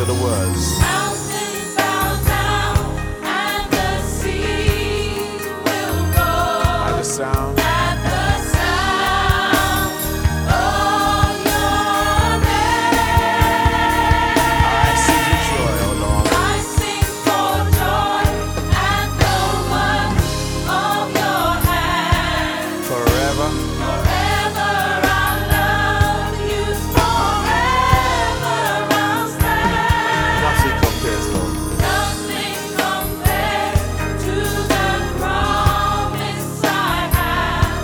the words. Mountains bow down and the seas will roar At the sound. at the sound of your name. I sing with joy, O Lord. I sing for joy at the work of your hands. Forever. Forever I'll love you, forever I'll stand. Nothing compares, Lord. Nothing compares to the promise I have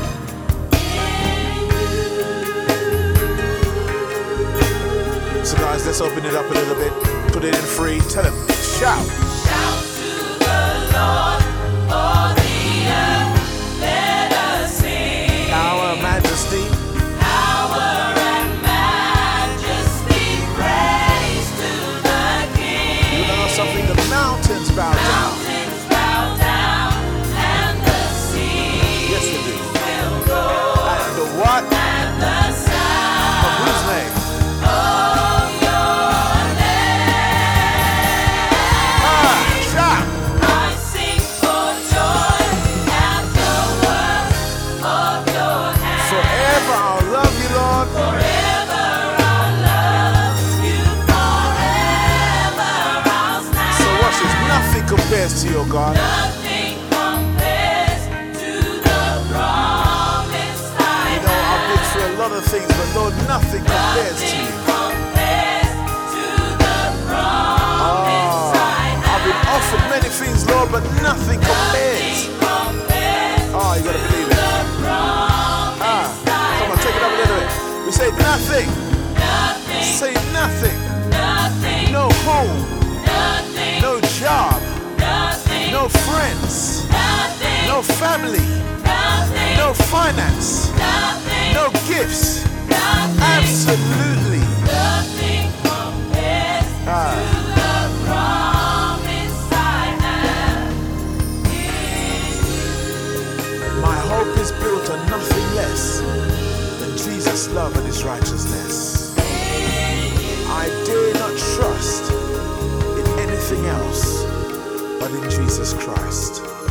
in you. So guys, let's open it up a little bit. Put it in free. Tell them. Shout. Shout to the Lord, all the earth, let us sing. Our majesty. Power and majesty, praise to the King. You know something? The mountains bow down. Mountains bow down and the seas Yes, they do. will roar And the what? at the Of sound whose name? of your name. Shout. I sing for joy at the work of your hands. Forever I'll love you, Lord. Forever I'll love you, forever I'll stand. So watch this. Nothing compares to your God. Nothing compares to the promise I You know, I've been have. through a lot of things, but Lord, nothing compares to Nothing you. compares to the promise I I've been have. offered many things, Lord, but nothing compares. Nothing compares Oh, you gotta believe to it. the promise I Come on, take it up a little bit. We say nothing. Nothing, Say nothing. nothing, No home. nothing, No job. nothing, No friends. nothing, No family. nothing, No finance. nothing, No gifts. nothing, Absolutely. nothing compares to the promise I have in My hope is built on nothing less than Jesus' love and his righteousness. I dare not trust in anything else but in Jesus Christ.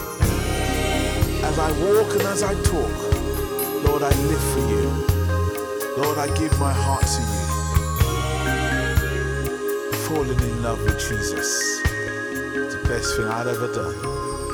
As I walk and as I talk, Lord, I live for you. Lord, I give my heart to you. Falling in love with Jesus. It's the best thing I'd ever done.